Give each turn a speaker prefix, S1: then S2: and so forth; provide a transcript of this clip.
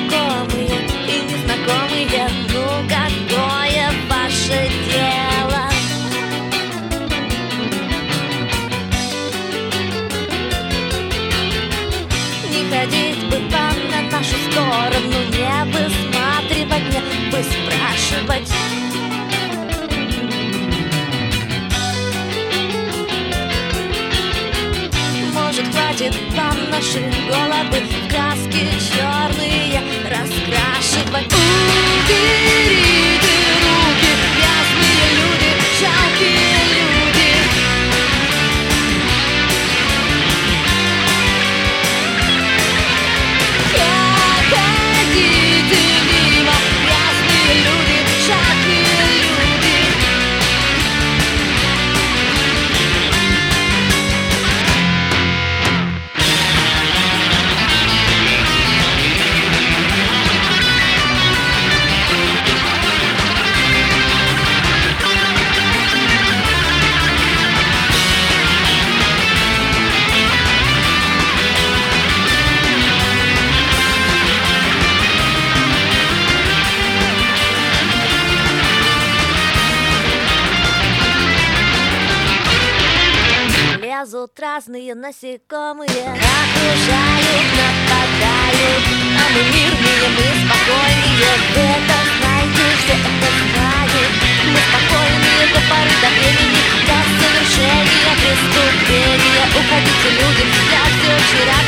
S1: знакомые и незнакомые, ну какое ваше дело? Не ходить бы вам на нашу сторону, не высматривать, не выспрашивать. Может, хватит вам наши головы в краски черные раскрашивать? Уберите руки, грязные люди, жалкие люди. Проходите мимо, грязные люди, жалкие люди. Лезут разные насекомые, окружают, нападают, а мы мирнее, мы спокойнее. Вы это знаете, все это знают. Мы спокойнее до поры до времени, до совершения преступления. Уходите, люди, я все вчера